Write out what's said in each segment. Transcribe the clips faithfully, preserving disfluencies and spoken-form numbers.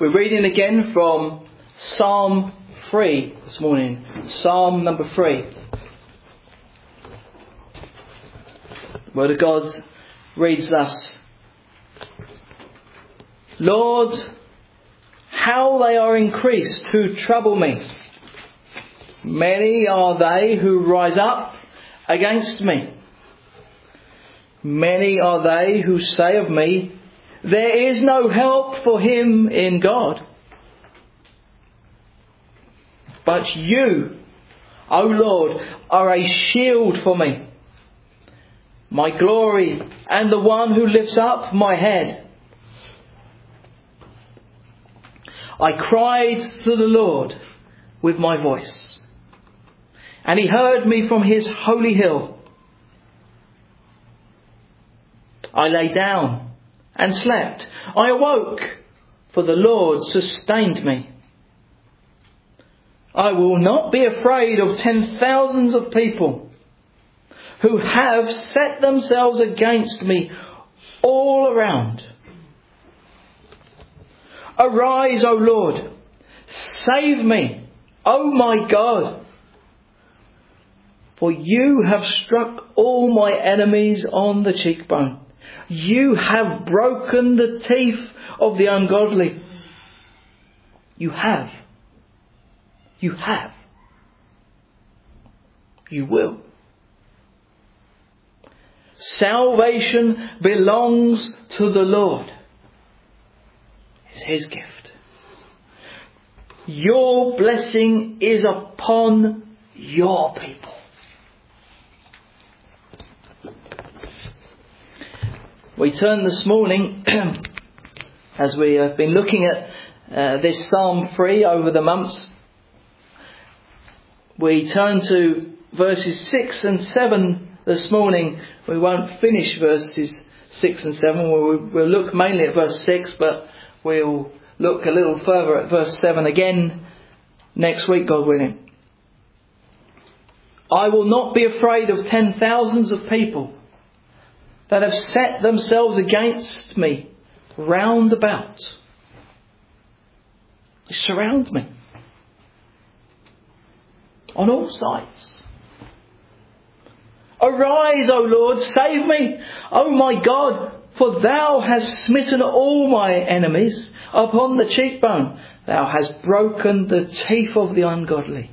We're reading again from Psalm three this morning. Psalm number three. The Word of God reads thus. Lord, how they are increased who trouble me. Many are they who rise up against me. Many are they who say of me, there is no help for him in God. But you, O Lord, are a shield for me, my glory and the one who lifts up my head. I cried to the Lord with my voice, and he heard me from his holy hill. I lay down and slept. I awoke, for the Lord sustained me. I will not be afraid of ten thousands of people who have set themselves against me all around. Arise, O Lord, save me, O my God. For you have struck all my enemies on the cheekbone. You have broken the teeth of the ungodly. You have. You have. You will. Salvation belongs to the Lord. It's his gift. Your blessing is upon your people. We turn this morning, as we have been looking at uh, this Psalm three over the months, we turn to verses six and seven this morning. We won't finish verses six and seven. We'll, we'll look mainly at verse six, but we'll look a little further at verse seven again next week, God willing. I will not be afraid of ten thousands of people that have set themselves against me round about. They surround me on all sides. Arise, O Lord, save me, O my God, for thou hast smitten all my enemies upon the cheekbone. Thou hast broken the teeth of the ungodly.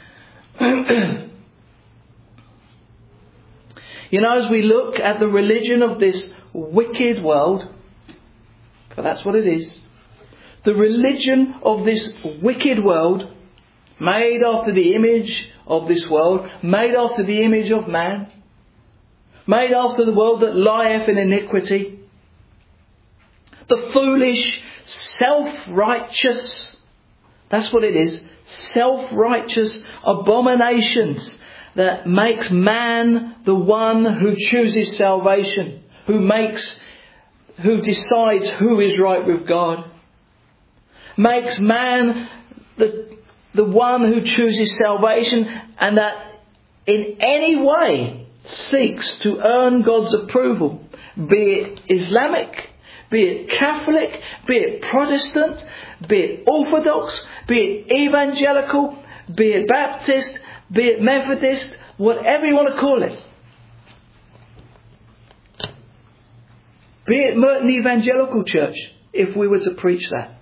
You know, as we look at the religion of this wicked world, for that's what it is, the religion of this wicked world, made after the image of this world, made after the image of man, made after the world that lieth in iniquity, the foolish, self-righteous, that's what it is, self-righteous abominations that makes man the one who chooses salvation, who makes, who decides who is right with God, makes man the, the one who chooses salvation, and that in any way seeks to earn God's approval, be it Islamic, be it Catholic, be it Protestant, be it Orthodox, be it Evangelical, be it Baptist, be it Methodist, whatever you want to call it. Be it Merton Evangelical Church, if we were to preach that.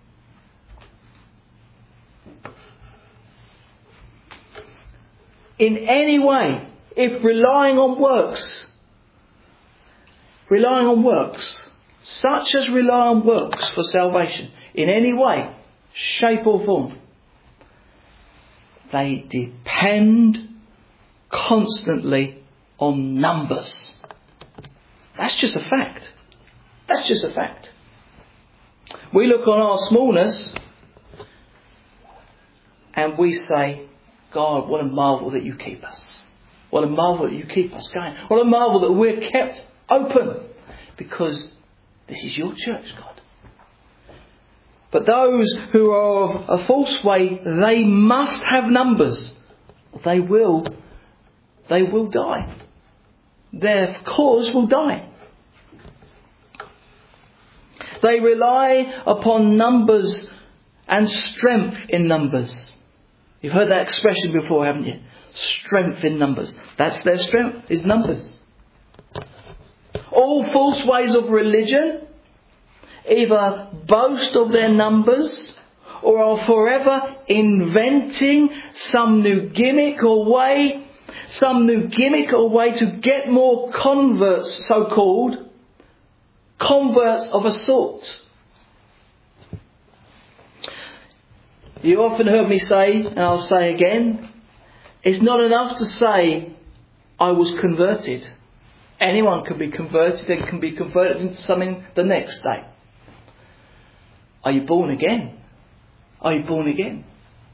In any way, if relying on works, relying on works, such as rely on works for salvation, in any way, shape or form, they depend constantly on numbers. That's just a fact. That's just a fact. We look on our smallness and we say, God, what a marvel that you keep us. What a marvel that you keep us going. What a marvel that we're kept open, because this is your church, God. But those who are of a false way, they must have numbers. They will, they will die. Their cause will die. They rely upon numbers and strength in numbers. You've heard that expression before, haven't you? Strength in numbers. That's their strength, is numbers. All false ways of religion either boast of their numbers or are forever inventing some new gimmick or way, some new gimmick or way to get more converts, so-called converts of a sort. You often heard me say, and I'll say again, it's not enough to say, I was converted. Anyone can be converted and can be converted into something the next day. Are you born again? Are you born again?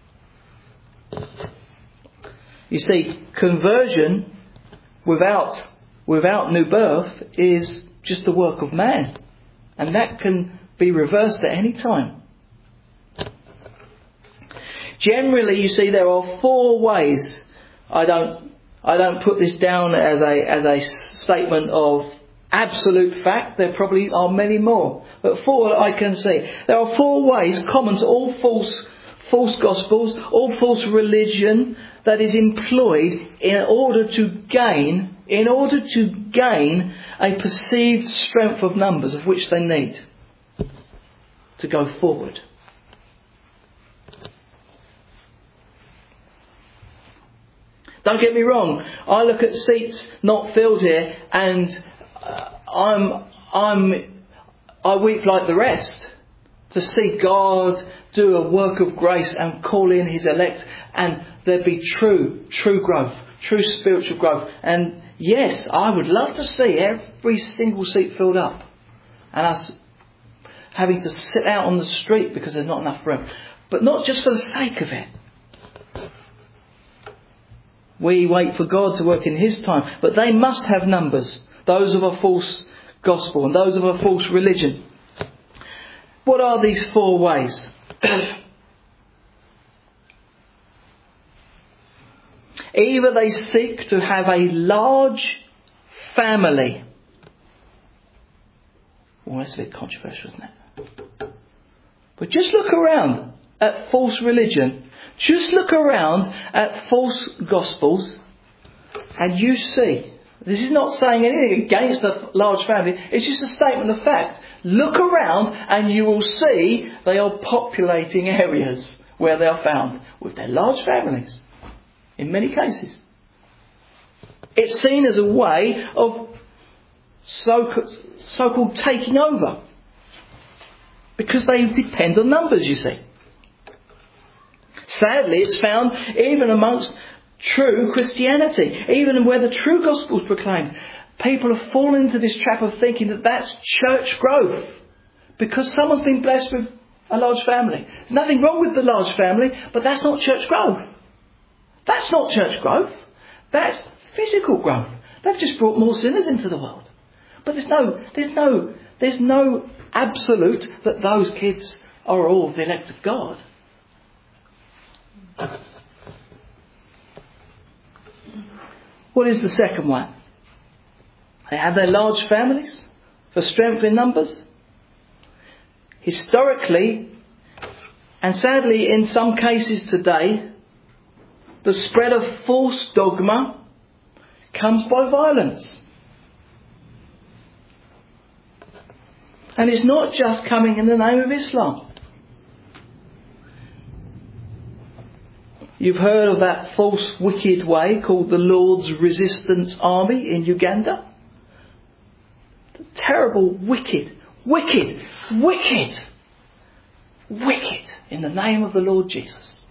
You see, conversion without, without new birth is just the work of man. And that can be reversed at any time. Generally, you see, there are four ways. I don't, I don't put this down as a, as a statement of absolute fact. There probably are many more. But four I can see. There are four ways common to all false, false gospels, all false religion that is employed in order to gain, in order to gain a perceived strength of numbers of which they need to go forward. Don't get me wrong. I look at seats not filled here, and uh, I'm, I'm, I weep like the rest to see God do a work of grace and call in His elect, and there be true, true growth, true spiritual growth. And yes, I would love to see every single seat filled up, and us having to sit out on the street because there's not enough room, but not just for the sake of it. We wait for God to work in His time. But they must have numbers. Those of a false gospel and those of a false religion. What are these four ways? Either they seek to have a large family. Well, that's a bit controversial, isn't it? But just look around at false religion. Just look around at false gospels and you see, this is not saying anything against a large family, it's just a statement of fact. Look around and you will see they are populating areas where they are found with their large families, in many cases. It's seen as a way of so, so-called taking over, because they depend on numbers, you see. Sadly, it's found even amongst true Christianity, even where the true gospel is proclaimed. People have fallen into this trap of thinking that that's church growth, because someone's been blessed with a large family. There's nothing wrong with the large family, but that's not church growth. That's not church growth. That's physical growth. They've just brought more sinners into the world. But there's no, there's no, there's no absolute that those kids are all the elect of God. What is the second one? They have their large families for strength in numbers. Historically, and sadly in some cases today, the spread of false dogma comes by violence. And it's not just coming in the name of Islam. You've heard of that false, wicked way called the Lord's Resistance Army in Uganda. Terrible, wicked, wicked, wicked, wicked in the name of the Lord Jesus.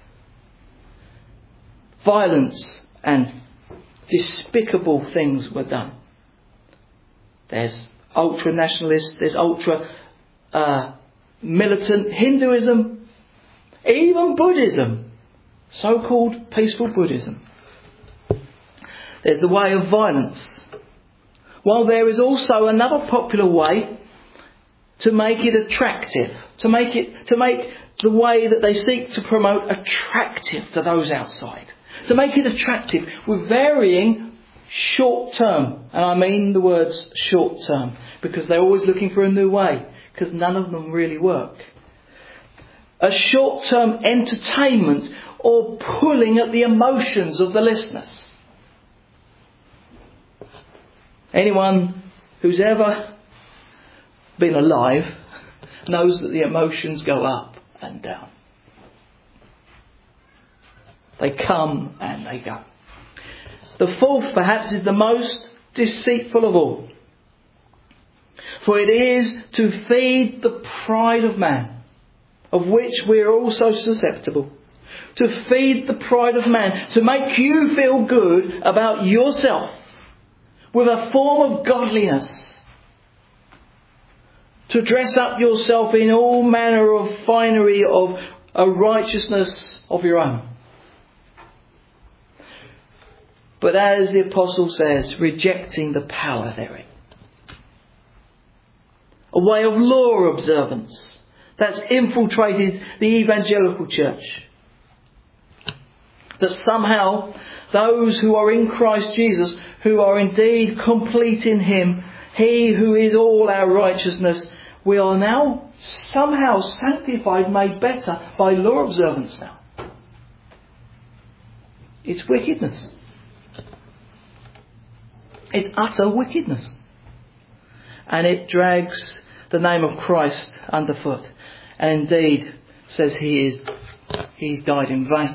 Violence and despicable things were done. There's ultra-nationalist, there's ultra uh, militant Hinduism, even Buddhism. So-called peaceful Buddhism. There's the way of violence. While there is also another popular way to make it attractive, to make it, to make the way that they seek to promote attractive to those outside, to make it attractive with varying short term, and I mean the words short term, because they're always looking for a new way. because none of them really work. A short-term entertainment or pulling at the emotions of the listeners. Anyone who's ever been alive knows that the emotions go up and down. They come and they go. The fourth, perhaps, is the most deceitful of all. For it is to feed the pride of man, of which we are also susceptible. To feed the pride of man, to make you feel good about yourself with a form of godliness. To dress up yourself in all manner of finery of a righteousness of your own. But as the apostle says, rejecting the power therein. A way of law observance that's infiltrated the evangelical church. That somehow those who are in Christ Jesus, who are indeed complete in Him, He who is all our righteousness, we are now somehow sanctified, made better by law observance now. It's wickedness. It's utter wickedness. And it drags the name of Christ underfoot. And indeed says he is he's died in vain.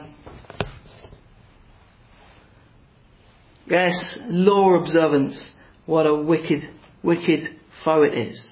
Yes, law observance, what a wicked, wicked foe it is.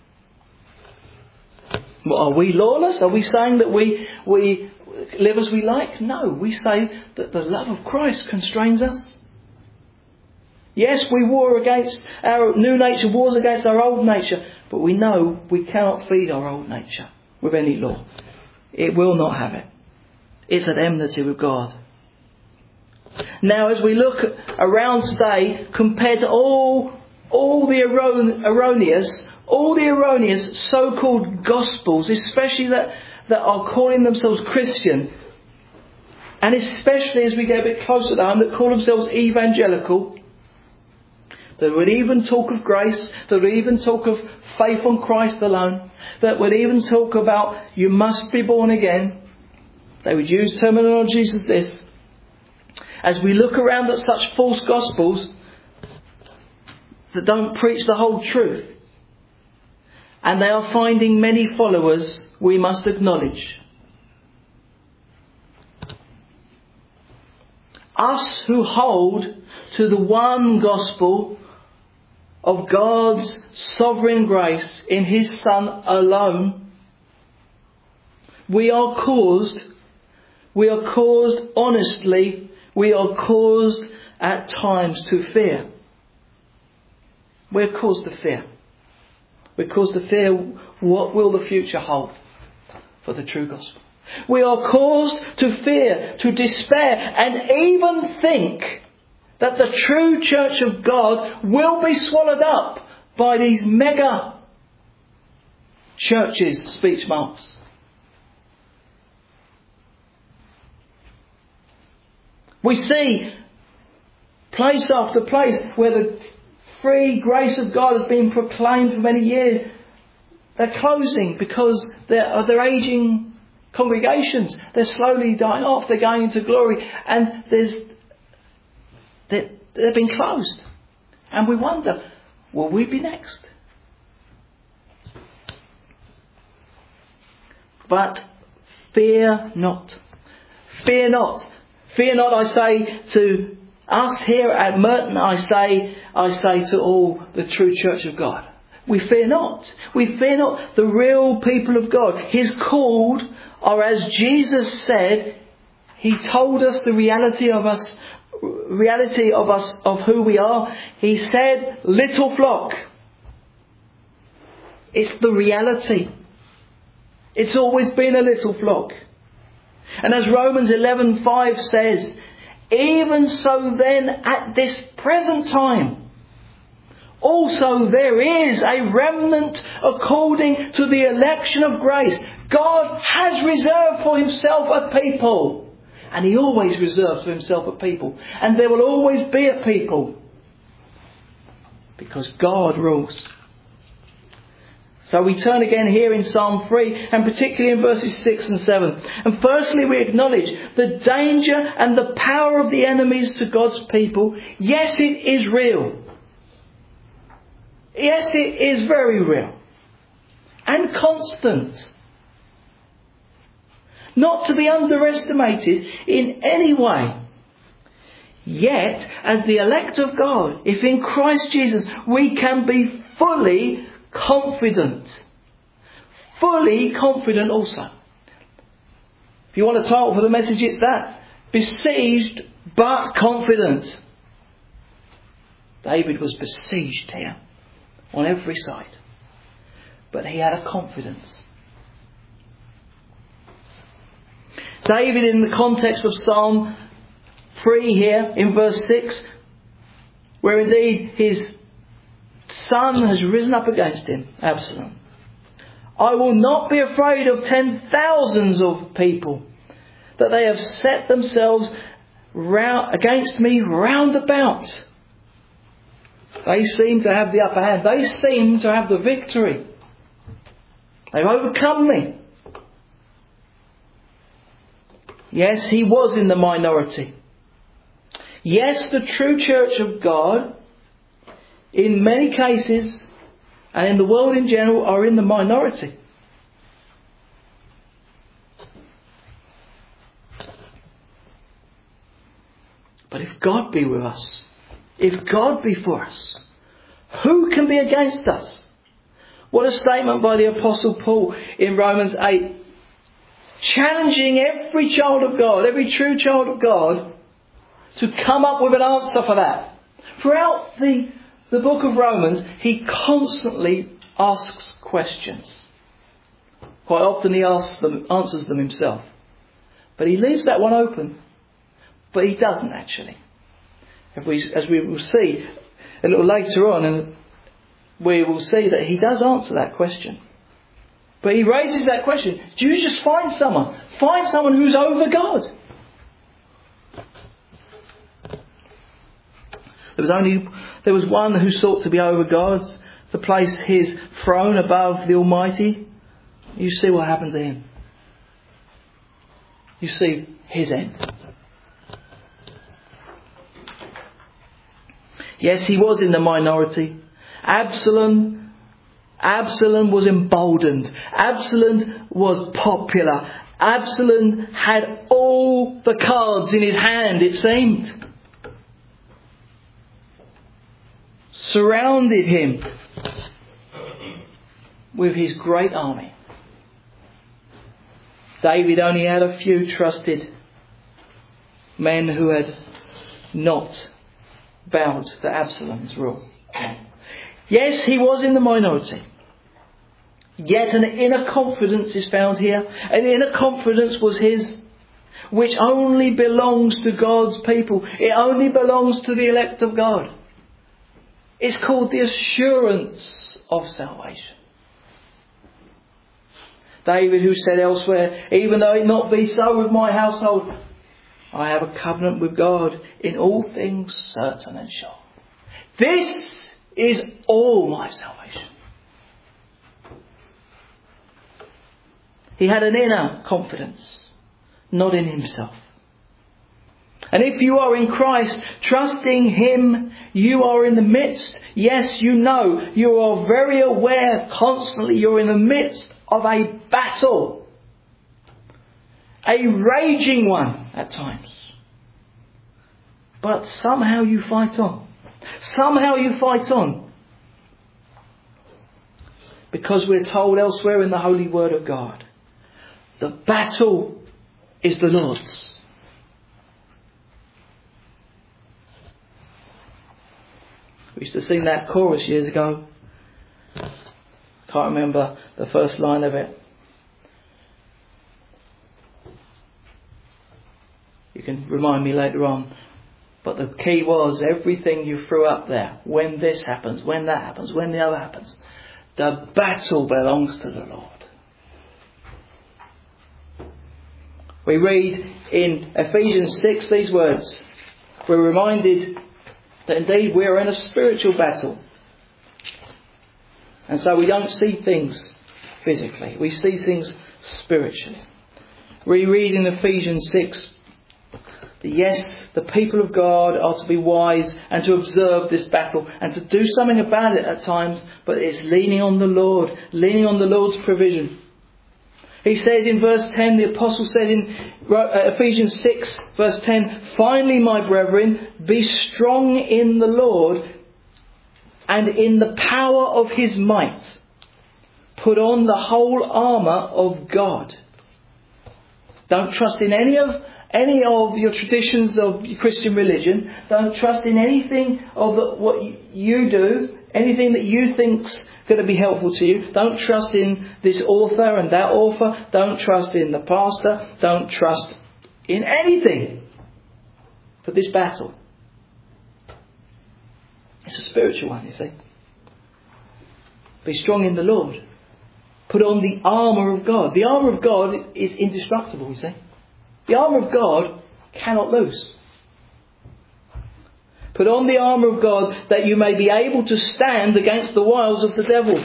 Well, are we lawless? Are we saying that we we live as we like? No, we say that the love of Christ constrains us. Yes, we war against our new nature, wars against our old nature, but we know we cannot feed our old nature with any law. It will not have it. It's at enmity with God. Now, as we look around today, compared to all all the erron- erroneous, all the erroneous so-called gospels, especially that, that are calling themselves Christian, and especially as we get a bit closer to home, that call themselves evangelical, that would even talk of grace, that would even talk of faith on Christ alone, that would even talk about you must be born again. They would use terminologies as this. As we look around at such false gospels that don't preach the whole truth, and they are finding many followers, we must acknowledge. Us who hold to the one gospel of God's sovereign grace in His Son alone, we are caused, we are caused honestly, we are caused at times to fear. We're caused to fear. We're caused to fear what will the future hold for the true gospel. We are caused to fear, to despair, and even think that the true church of God will be swallowed up by these mega churches, speech marks. We see place after place where the free grace of God has been proclaimed for many years. They're closing because they're, they're aging congregations. They're slowly dying off. They're going into glory. And there's they, they've been closed. And we wonder, will we be next? But fear not. Fear not. Fear not, I say to us here at Merton, I say, I say to all the true church of God. We fear not. We fear not. The real people of God, His called, are as Jesus said, He told us the reality of us, reality of us, of who we are. He said, little flock. It's the reality. It's always been a little flock. And as Romans eleven five says, even so then at this present time, also there is a remnant according to the election of grace. God has reserved for Himself a people. And He always reserves for Himself a people. And there will always be a people. Because God rules. So we turn again here in Psalm three, and particularly in verses six and seven. And firstly, we acknowledge the danger and the power of the enemies to God's people. Yes, it is real. Yes, it is very real. And constant. Not to be underestimated in any way. Yet, as the elect of God, if in Christ Jesus we can be fully confident. Fully confident also. If you want a title for the message, it's that. Besieged but confident. David was besieged here on every side. But he had a confidence. David, in the context of Psalm three here in verse six, where indeed his son has risen up against him, Absalom. I will not be afraid of ten thousands of people, that they have set themselves round, against me round about. They seem to have the upper hand. They seem to have the victory. They've overcome me. Yes, he was in the minority. Yes, the true church of God, in many cases, and in the world in general, are in the minority. But if God be with us, if God be for us, who can be against us? What a statement by the Apostle Paul in Romans eight. Challenging every child of God, every true child of God, to come up with an answer for that. Throughout the, the book of Romans, he constantly asks questions. Quite often he asks them, answers them himself. But he leaves that one open. But he doesn't actually. If we, as we will see a little later on, and we will see that he does answer that question. But he raises that question. Do you just find someone? Find someone who's over God. There was only, there was one who sought to be over God, to place his throne above the Almighty. You see what happened to him. You see his end. Yes, he was in the minority. Absalom Absalom was emboldened. Absalom was popular. Absalom had all the cards in his hand, it seemed. Surrounded him with his great army. David only had a few trusted men who had not bowed to Absalom's rule. Yes, he was in the minority. Yet an inner confidence is found here. An inner confidence was his, which only belongs to God's people. It only belongs to the elect of God. It's called the assurance of salvation. David, who said elsewhere, even though it not be so with my household, I have a covenant with God in all things certain and sure. This is all my salvation. He had an inner confidence, not in himself. And if you are in Christ, trusting Him, you are in the midst. Yes, you know, you are very aware constantly you're in the midst of a battle. A raging one at times. But somehow you fight on. Somehow you fight on. Because we're told elsewhere in the Holy Word of God, the battle is the Lord's. We used to sing that chorus years ago. Can't remember the first line of it. You can remind me later on. But the key was everything you threw up there. When this happens, when that happens, when the other happens. The battle belongs to the Lord. We read in Ephesians six these words. We're reminded that indeed we are in a spiritual battle. And so we don't see things physically. We see things spiritually. We read in Ephesians six that yes, the people of God are to be wise and to observe this battle and to do something about it at times, but it's leaning on the Lord, leaning on the Lord's provision. He says in verse ten, the apostle said in Ephesians six verse ten, "Finally, my brethren, be strong in the Lord and in the power of his might. Put on the whole armour of God." Don't trust in any of any of your traditions of Christian religion. Don't trust in anything of the, what you do, anything that you think's going to be helpful to you. Don't trust in this author and that author. Don't trust in the pastor. Don't trust in anything for this battle. It's a spiritual one, you see. Be strong in the Lord. Put on the armour of God. The armour of God is indestructible, you see. The armour of God cannot lose. Put on the armour of God that you may be able to stand against the wiles of the devil.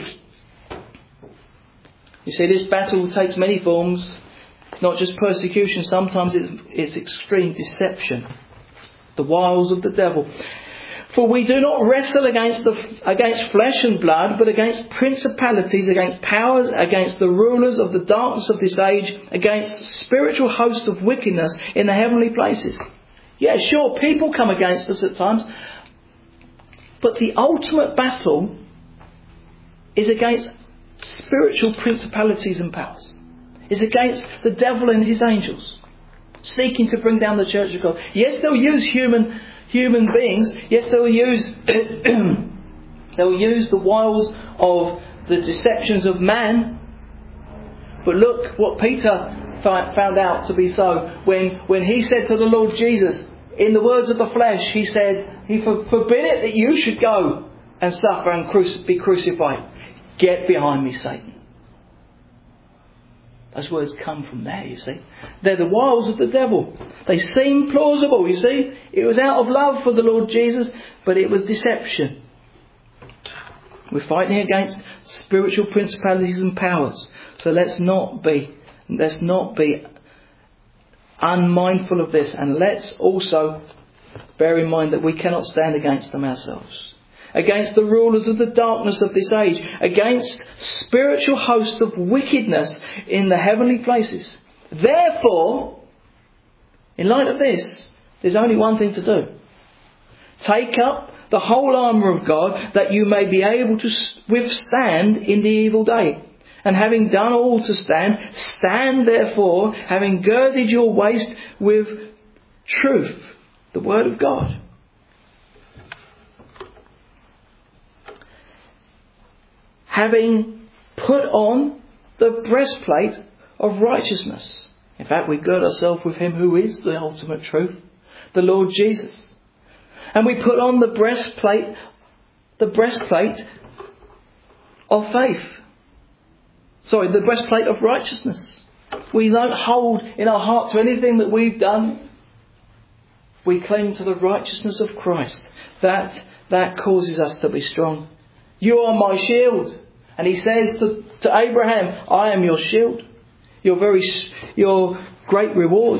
You see, this battle takes many forms. It's not just persecution. Sometimes it's, it's extreme deception. The wiles of the devil. For we do not wrestle against the against flesh and blood, but against principalities, against powers, against the rulers of the darkness of this age, against spiritual hosts of wickedness in the heavenly places. Yeah, sure, people come against us at times, but the ultimate battle is against spiritual principalities and powers. It's against the devil and his angels, seeking to bring down the church of God. Yes, they'll use human human beings. Yes, they'll use they'll use the wiles of the deceptions of man. But look what Peter found out to be so when when he said to the Lord Jesus, in the words of the flesh, he said, "He forbid it that you should go and suffer and cruci- be crucified. Get behind me, Satan." Those words come from there, you see. They're the wiles of the devil. They seem plausible, you see. It was out of love for the Lord Jesus, but it was deception. We're fighting against spiritual principalities and powers. So let's not be, let's not be unmindful of this. And let's also bear in mind that we cannot stand against them ourselves. Against the rulers of the darkness of this age, against spiritual hosts of wickedness in the heavenly places. Therefore, in light of this, there's only one thing to do. Take up the whole armour of God, that you may be able to withstand in the evil day. And having done all to stand, stand therefore, having girded your waist with truth, the word of God. Having put on the breastplate of righteousness. In fact, we gird ourselves with him who is the ultimate truth, the Lord Jesus. And we put on the breastplate, the breastplate of faith. Sorry, the breastplate of righteousness. We don't hold in our heart to anything that we've done. We cling to the righteousness of Christ. That, that causes us to be strong. You are my shield. And he says to, to Abraham, I am your shield. Your very, your great reward.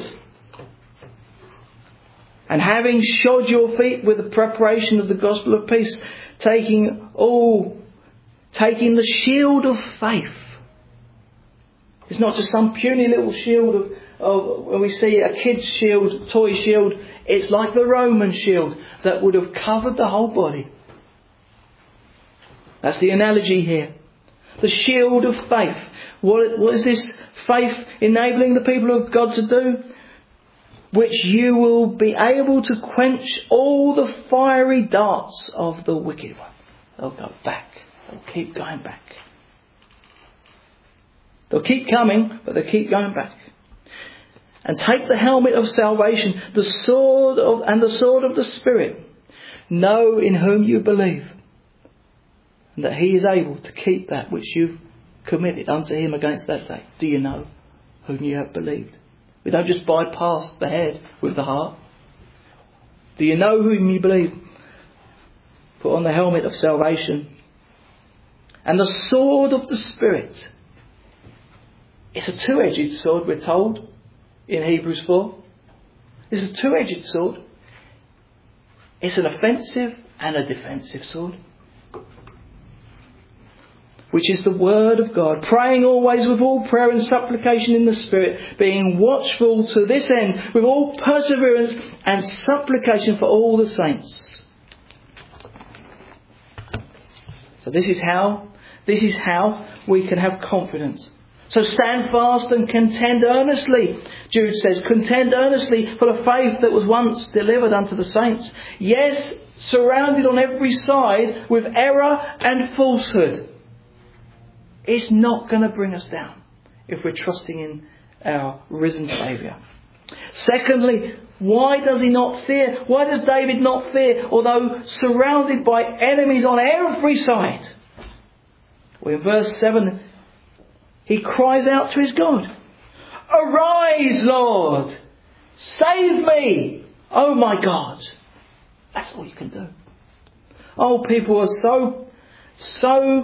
And having shod your feet with the preparation of the gospel of peace, taking all, taking the shield of faith. It's not just some puny little shield of, of when we see a kid's shield, toy shield. It's like the Roman shield that would have covered the whole body. That's the analogy here. The shield of faith. What, what is this faith enabling the people of God to do? Which you will be able to quench all the fiery darts of the wicked one. They'll go back. They'll keep going back. They'll keep coming, but they'll keep going back. And take the helmet of salvation, the sword of, and the sword of the Spirit. Know in whom you believe. And that he is able to keep that which you've committed unto him against that day. Do you know whom you have believed? We don't just bypass the head with the heart. Do you know whom you believe? Put on the helmet of salvation And the sword of the Spirit. It's a two-edged sword, we're told in Hebrews four. It's a two-edged sword. It's an offensive and a defensive sword. Which is the Word of God. Praying always with all prayer and supplication in the Spirit. Being watchful to this end with all perseverance and supplication for all the saints. So this is how, this is how we can have confidence. So stand fast and contend earnestly. Jude says, contend earnestly for the faith that was once delivered unto the saints. Yes, surrounded on every side with error and falsehood. It's not going to bring us down if we're trusting in our risen Saviour. Secondly, why does he not fear? Why does David not fear, although surrounded by enemies on every side? Well, in verse seven, he cries out to his God. Arise, Lord! Save me, oh my God! That's all you can do. Oh, people are so, so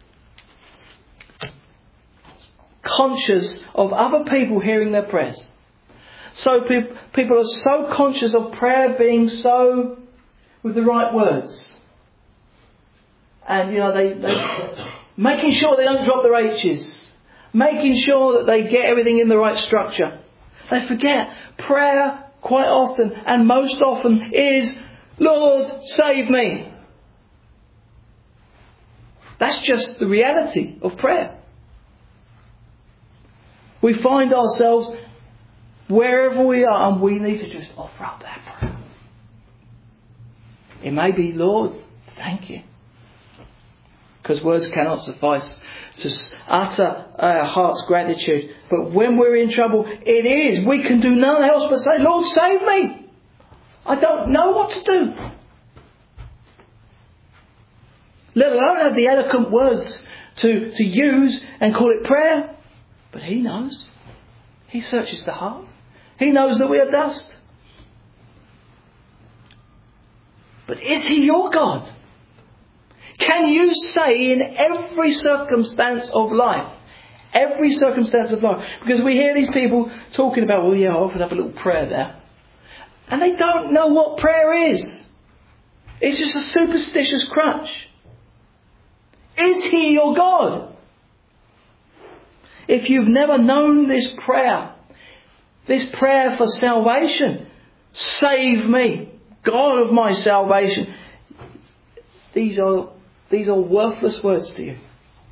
conscious of other people hearing their prayers. So pe- people are so conscious of prayer being so with the right words. And, you know, they, they making sure they don't drop their H's. Making sure that they get everything in the right structure. They forget prayer quite often and most often is, Lord, save me. That's just the reality of prayer. We find ourselves wherever we are and we need to just offer up that prayer. It may be, Lord, thank you. Because words cannot suffice to utter our heart's gratitude. But when we're in trouble, it is. We can do none else but say, Lord, save me. I don't know what to do. Let alone have the eloquent words to, to use and call it prayer. But he knows. He searches the heart. He knows that we are dust. But is he your God? Can you say in every circumstance of life, every circumstance of life, because we hear these people talking about, well, yeah, I often have a little prayer there. And they don't know what prayer is. It's just a superstitious crutch. Is he your God? If you've never known this prayer, this prayer for salvation, save me, God of my salvation, these are These are worthless words to you.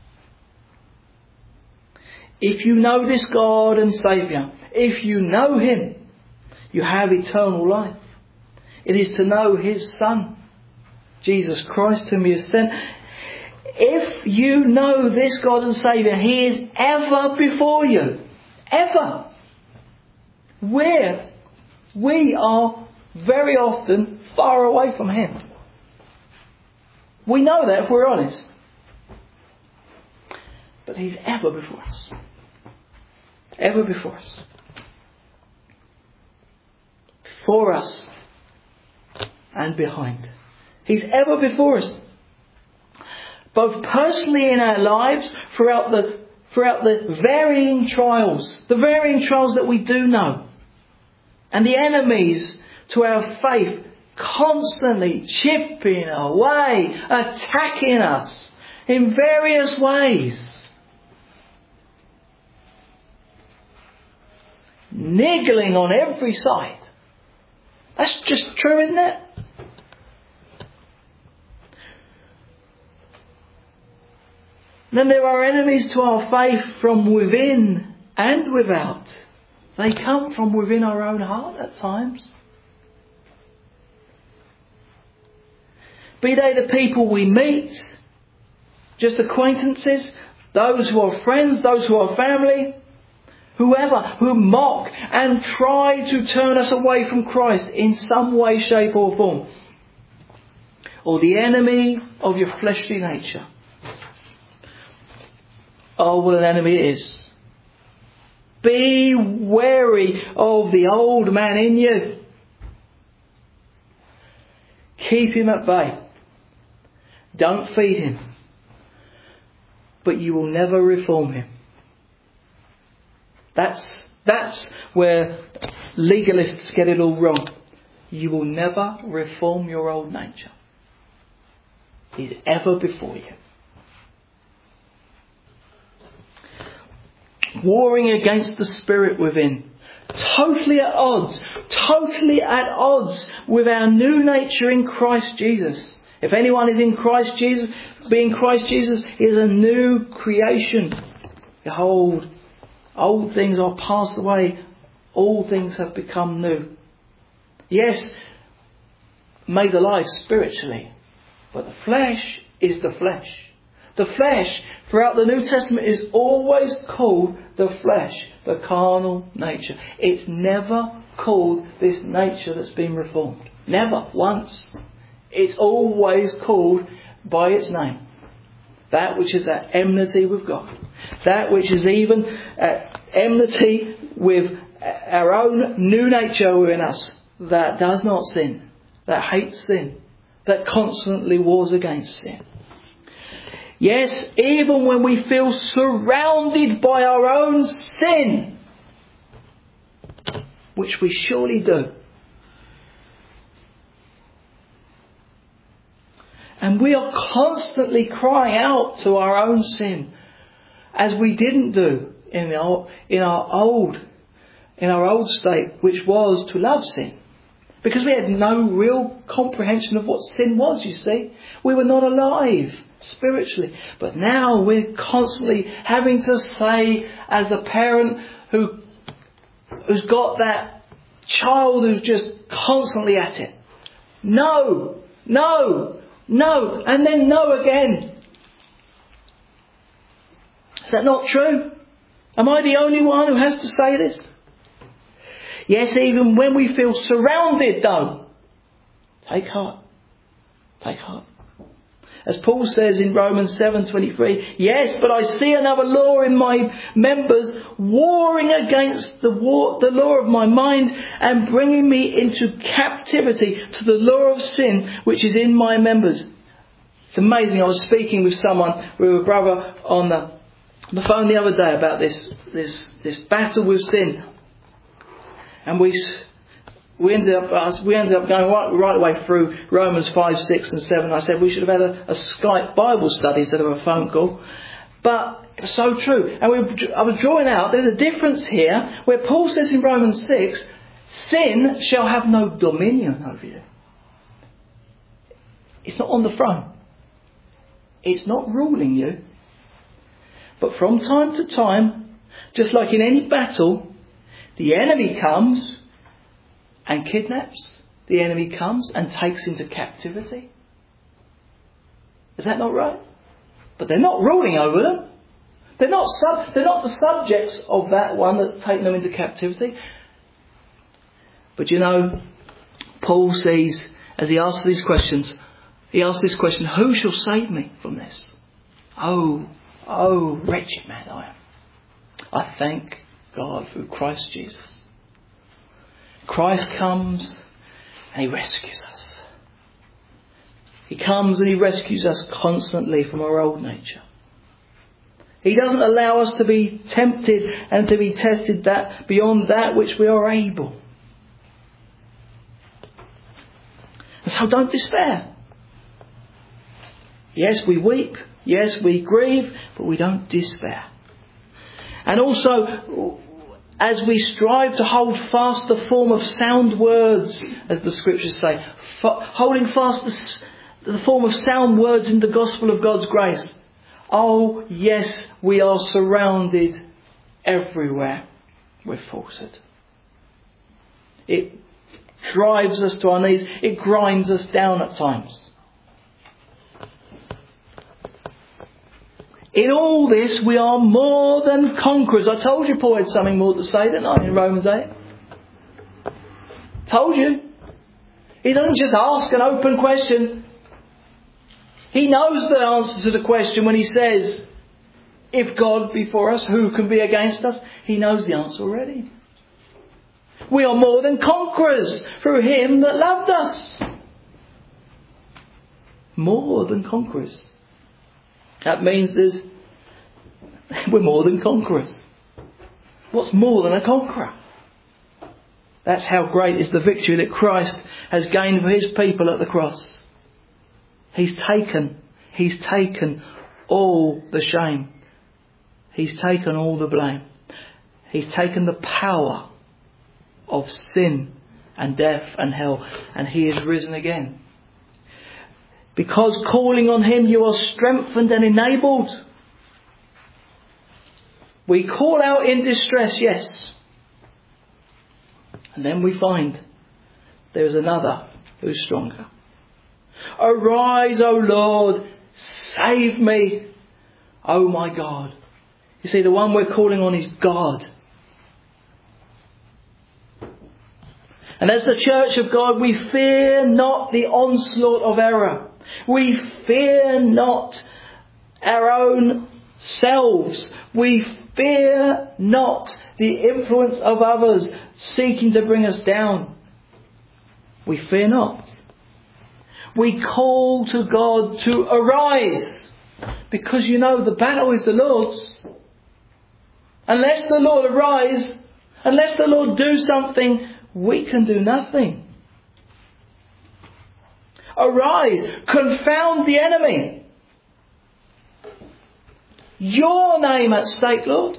If you know this God and Saviour, if you know Him, you have eternal life. It is to know His Son, Jesus Christ, whom He has sent. If you know this God and Saviour, He is ever before you. Ever. Where we are very often far away from Him. We know that if we're honest. But He's ever before us. Ever before us. For us and behind. He's ever before us. Both personally in our lives, throughout the throughout the varying trials, the varying trials that we do know. And the enemies to our faith constantly chipping away, attacking us in various ways. Niggling on every side. That's just true, isn't it? Then there are enemies to our faith from within and without. They come from within our own heart at times. Be they the people we meet, just acquaintances, those who are friends, those who are family, whoever, who mock and try to turn us away from Christ in some way, shape or form. Or the enemy of your fleshly nature. Oh, what an enemy it is. Be wary of the old man in you. Keep him at bay. Don't feed him. but you will never reform him. That's, that's where legalists get it all wrong. You will never reform your old nature. He's ever before you. Warring against the spirit within. Totally at odds. Totally at odds with our new nature in Christ Jesus. If anyone is in Christ Jesus, being Christ Jesus is a new creation. Behold, old things are passed away. All things have become new. Yes, made alive spiritually. But the flesh is the flesh. The flesh, throughout the New Testament, is always called the flesh, the carnal nature. It's never called this nature that's been reformed. Never, once. It's always called by its name. That which is at enmity with God. That which is even at enmity with our own new nature within us. That does not sin. That hates sin. That constantly wars against sin. Yes, even when we feel surrounded by our own sin, which we surely do, and we are constantly crying out to our own sin, as we didn't do in our, in our old, in our old state, which was to love sin. Because we had no real comprehension of what sin was, you see. We were not alive spiritually. But now we're constantly having to say, as a parent who, who's got that child who's just constantly at it, no, no, no, and then no again. Is that not true? Am I the only one who has to say this? Yes, even when we feel surrounded, though, take heart. Take heart. As Paul says in Romans seven twenty-three, yes, but I see another law in my members, warring against the, war, the law of my mind and bringing me into captivity to the law of sin which is in my members. It's amazing. I was speaking with someone, with a brother on the, the phone the other day about this, this, this battle with sin. And we we ended up we ended up going right, right away through Romans five, six and seven. I said we should have had a, a Skype Bible study instead of a phone call. But it was so true. And we, I was drawing out, there's a difference here where Paul says in Romans six, sin shall have no dominion over you. It's not on the throne. It's not ruling you. But from time to time, just like in any battle, the enemy comes and kidnaps. The enemy comes and takes into captivity. Is that not right? But they're not ruling over them. They're not sub, they're not the subjects of that one that's taken them into captivity. But you know, Paul sees, as he asks these questions, he asks this question, who shall save me from this? Oh, oh, wretched man I am. I thank God through Christ Jesus. Christ comes and he rescues us. He comes and he rescues us constantly from our old nature. He doesn't allow us to be tempted and to be tested that beyond that which we are able. And so don't despair. Yes, we weep. Yes, we grieve, but we don't despair. And also, as we strive to hold fast the form of sound words, as the scriptures say, f- holding fast the, the form of sound words in the gospel of God's grace. Oh, yes, we are surrounded everywhere with falsehood. It drives us to our knees. It grinds us down at times. In all this, we are more than conquerors. I told you Paul had something more to say, didn't I, in Romans eight? Told you. He doesn't just ask an open question. He knows the answer to the question when he says, if God be for us, who can be against us? He knows the answer already. We are more than conquerors through him that loved us. More than conquerors. That means there's we're more than conquerors. What's more than a conqueror? That's how great is the victory that Christ has gained for his people at the cross. He's taken, he's taken all the shame. He's taken all the blame. He's taken the power of sin and death and hell, and he is risen again. Because calling on him you are strengthened and enabled. We call out in distress, yes. And then we find there is another who's stronger. Arise, O Lord, save me, O my God. You see, the one we're calling on is God. And as the church of God, we fear not the onslaught of error. We fear not our own selves. We fear not the influence of others seeking to bring us down. We fear not. We call to God to arise, because you know the battle is the Lord's. Unless the Lord arise, unless the Lord do something, we can do nothing. Arise, confound the enemy. Your name at stake, Lord.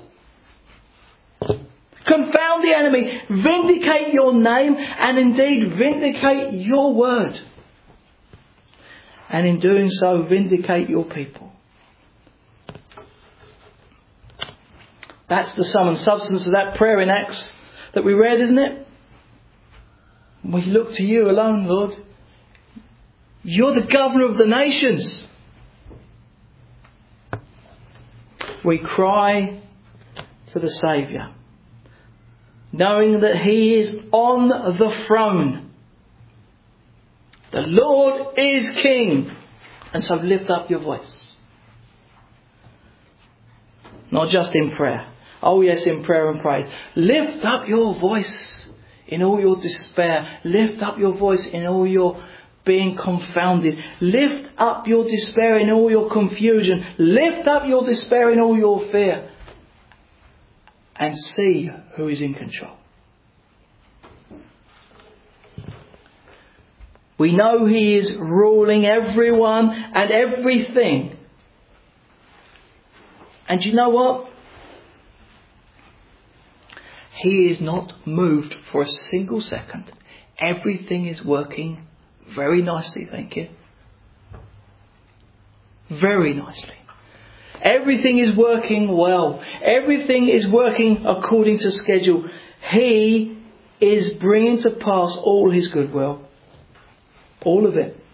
Confound the enemy, vindicate your name, and indeed vindicate your word. And in doing so, vindicate your people. That's the sum and substance of that prayer in Acts that we read, isn't it? We look to you alone, Lord. You're the governor of the nations. We cry to the Saviour, knowing that he is on the throne. The Lord is King. And so lift up your voice. Not just in prayer. Oh yes, in prayer and praise. Lift up your voice in all your despair. Lift up your voice in all your being confounded. Lift up your despair in all your confusion. Lift up your despair in all your fear. And see who is in control. We know he is ruling everyone and everything. And you know what? He is not moved for a single second. Everything is working very nicely, thank you. Very nicely. Everything is working well. Everything is working according to schedule. He is bringing to pass all his goodwill. All of it.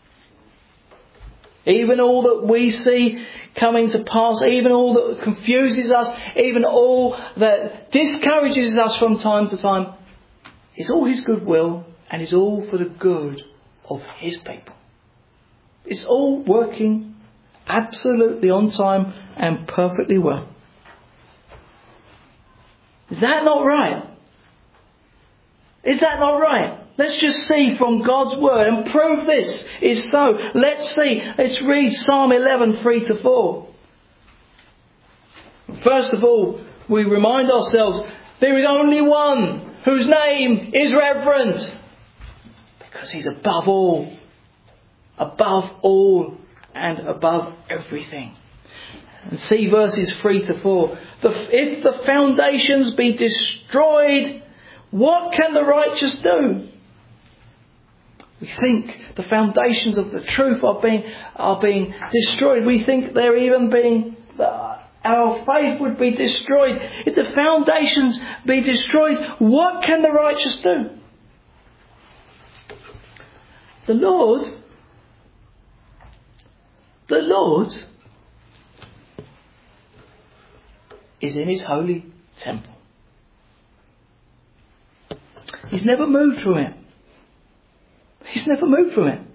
Even all that we see coming to pass, even all that confuses us, even all that discourages us from time to time, is all his goodwill and is all for the good of his people. It's all working absolutely on time and perfectly well. Is that not right? Is that not right? Let's just see from God's word and prove this is so. Let's see. Let's read Psalm eleven, three to four. First of all, we remind ourselves there is only one whose name is reverent, because he's above all. Above all and above everything. And see verses three to four. The, if the foundations be destroyed, what can the righteous do? We think the foundations of the truth are being are being destroyed. We think they're even being uh, our faith would be destroyed. If the foundations be destroyed, what can the righteous do? The Lord, the Lord is in his holy temple. He's never moved from it. He's never moved from it.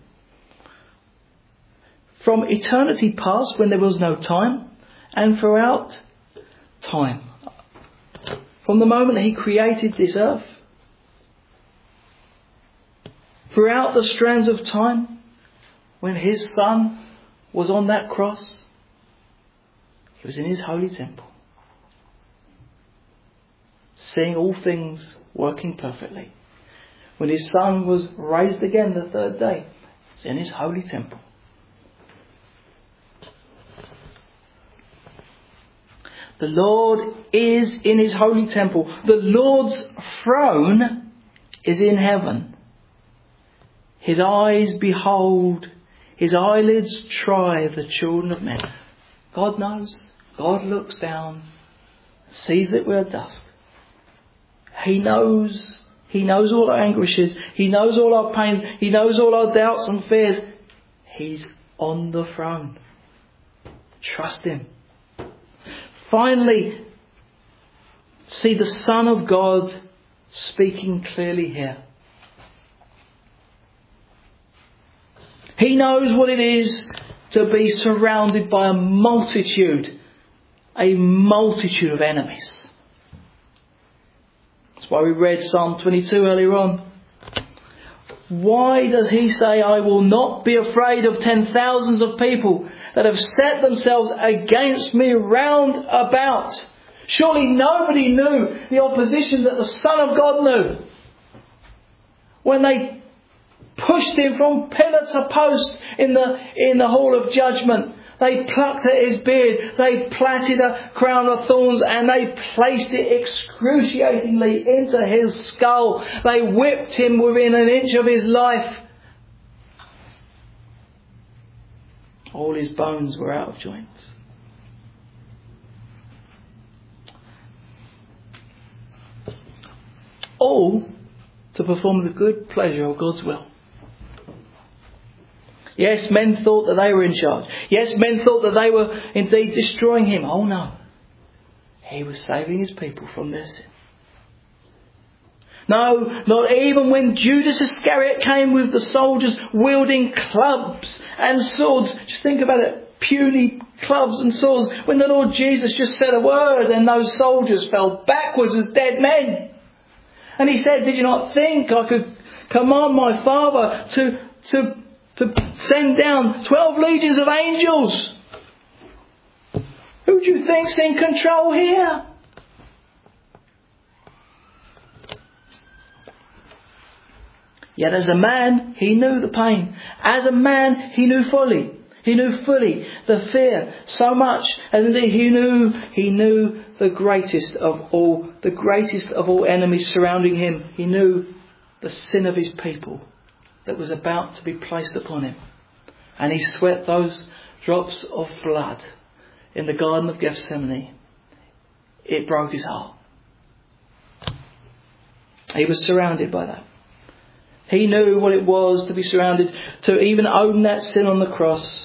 From eternity past, when there was no time, and throughout time. From the moment he created this earth, throughout the strands of time, when his Son was on that cross, He was in his holy temple, seeing all things working perfectly. When his son was raised again the third day, it's in his holy temple. The Lord is in his holy temple. The Lord's throne is in heaven. His eyes behold, his eyelids try the children of men. God knows. God looks down, sees that we're dust. He knows. He knows all our anguishes. He knows all our pains. He knows all our doubts and fears. He's on the throne. Trust him. Finally, see the Son of God speaking clearly here. He knows what it is to be surrounded by a multitude, a multitude of enemies. That's why we read Psalm twenty-two earlier on. Why does he say, I will not be afraid of ten thousands of people that have set themselves against me round about? Surely nobody knew the opposition that the Son of God knew. When they pushed him from pillar to post in the, in the hall of judgment, they plucked at his beard, they plaited a crown of thorns, and they placed it excruciatingly into his skull. They whipped him within an inch of his life. All his bones were out of joint. All to perform the good pleasure of God's will. Yes, men thought that they were in charge. Yes, men thought that they were indeed destroying him. Oh no. He was saving his people from their sin. No, not even when Judas Iscariot came with the soldiers wielding clubs and swords. Just think about it. Puny clubs and swords. When the Lord Jesus just said a word and those soldiers fell backwards as dead men. And he said, did you not think I could command my Father to, to, to send down twelve legions of angels? Who do you think's in control here? Yet as a man, he knew the pain. As a man, he knew fully. He knew fully the fear so much as indeed he knew, he knew the greatest of all, the greatest of all enemies surrounding him. He knew the sin of his people that was about to be placed upon him. And he sweat those drops of blood in the Garden of Gethsemane. It broke his heart. He was surrounded by that. He knew what it was to be surrounded, to even own that sin on the cross.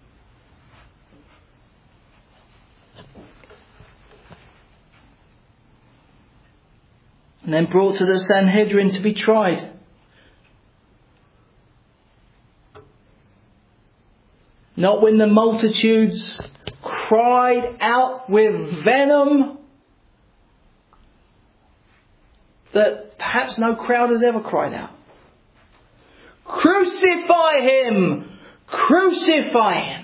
And then brought to the Sanhedrin to be tried. Not when the multitudes cried out with venom that perhaps no crowd has ever cried out. Crucify him! Crucify him!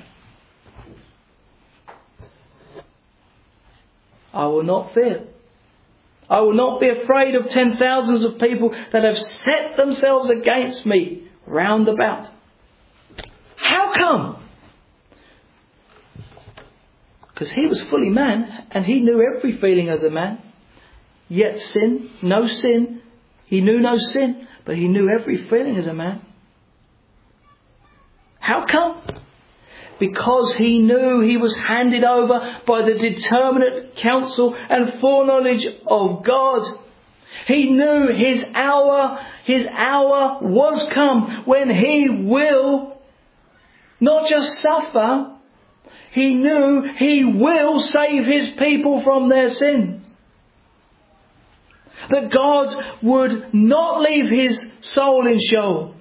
I will not fear. I will not be afraid of ten thousands of people that have set themselves against me round about. How come? Because he was fully man and he knew every feeling as a man. Yet sin, no sin. He knew no sin, but he knew every feeling as a man. How come? Because he knew he was handed over by the determinate counsel and foreknowledge of God. He knew his hour, his hour was come when he will not just suffer, he knew he will save his people from their sins. That God would not leave his soul in Sheol.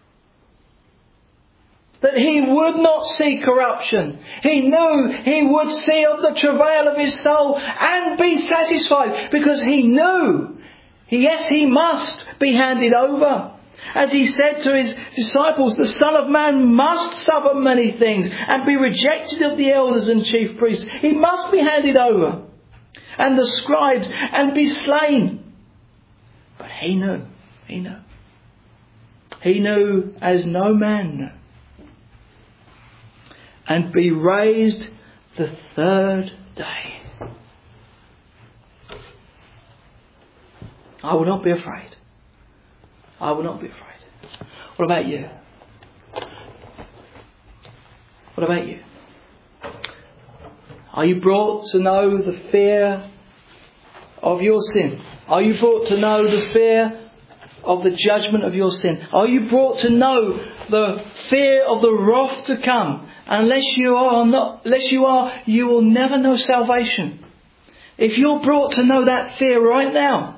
That he would not see corruption. He knew he would see of the travail of his soul and be satisfied, because he knew, yes, he must be handed over. As he said to his disciples, the Son of Man must suffer many things and be rejected of the elders and chief priests. He must be handed over and the scribes and be slain. But he knew, he knew. He knew as no man knew. And be raised the third day. I will not be afraid. I will not be afraid. What about you? What about you? Are you brought to know the fear of your sin? Are you brought to know the fear of the judgment of your sin? Are you brought to know the fear of the wrath to come? Unless you are not, unless you are, you will never know salvation. If you're brought to know that fear right now,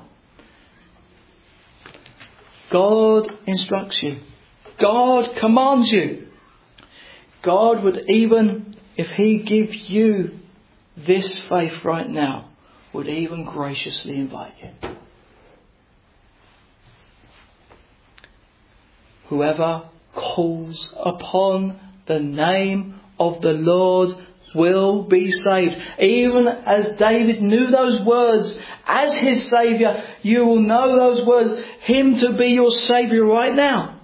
God instructs you. God commands you. God would, even if He gives you this faith right now, would even graciously invite you. Whoever calls upon the name of the Lord will be saved. Even as David knew those words as his Saviour, you will know those words, Him to be your Saviour right now.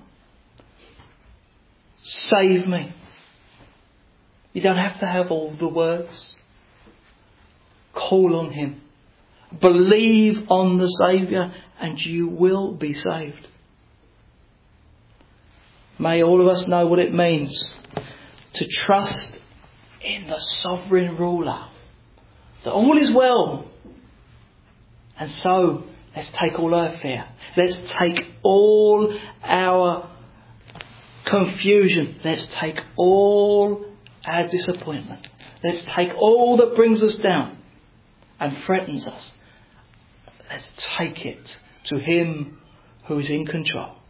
Save me. You don't have to have all the words. Call on Him. Believe on the Saviour and you will be saved. May all of us know what it means to trust in the sovereign ruler, that all is well. And so, let's take all our fear. Let's take all our confusion. Let's take all our disappointment. Let's take all that brings us down and threatens us. Let's take it to Him who is in control.